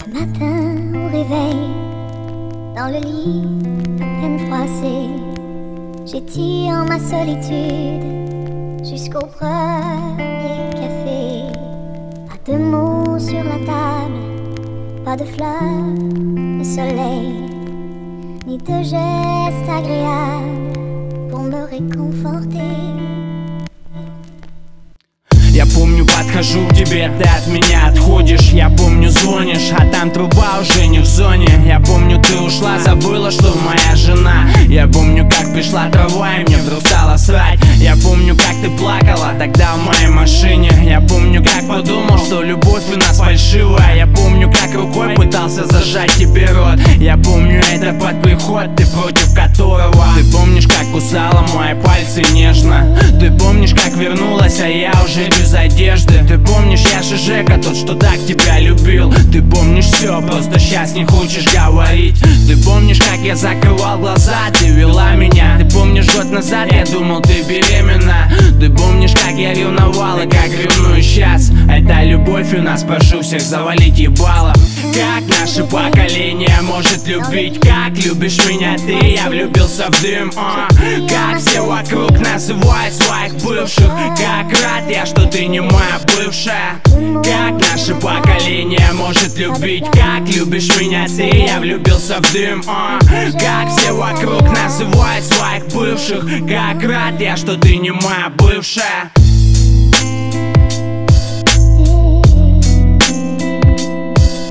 Matin au réveil, dans le lit à peine froissé, j'étire ma solitude jusqu'au premier café. Pas de mots sur la table, pas de fleurs, de soleil, ni de gestes agréables pour me réconforter. Я помню, подхожу к тебе, ты от меня отходишь. Я помню, звонишь, а там труба уже не в зоне. Я помню, ты ушла, забыла, что моя жена. Я помню, как пришла трава и мне вдруг стало срать. Я помню, как ты плакала тогда в моей машине. Я помню, как подумал, что любовь у нас фальшивая. Я помню, как рукой пытался зажать тебе рот. Я помню, это под приход, ты против которого. Ты помнишь, как кусала мои пальцы нежно. Ты помнишь, как вернулась, а я уже без одежды. Ты помнишь, я же Жека, тот, что так тебя любил. Ты помнишь все, просто сейчас не хочешь говорить. Ты помнишь, как я закрывал глаза, ты вела меня. Ты помнишь, год назад я думал, ты беременна. Ты помнишь, как я ревновал и как ревную сейчас. Это любовь у нас, прошу всех завалить ебало. Как наше поколение может любить, как любишь меня ты, я влюбился в дым. Как все вокруг называют своих бывших. Как рад я, что ты не моя бывшая. Как наше поколение может любить, как любишь меня ты, я влюбился в дым. Как все вокруг называют своих бывших. Как рад я, что ты не моя бывшая.